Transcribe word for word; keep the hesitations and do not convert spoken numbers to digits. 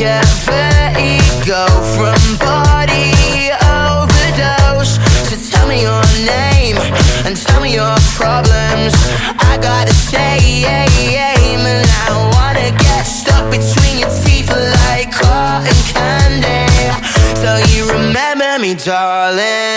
get vertigo from body overdose. So tell me your name and tell me your problems. I gotta say, and I wanna get stuck between your teeth like cotton candy. So you remember me, darling.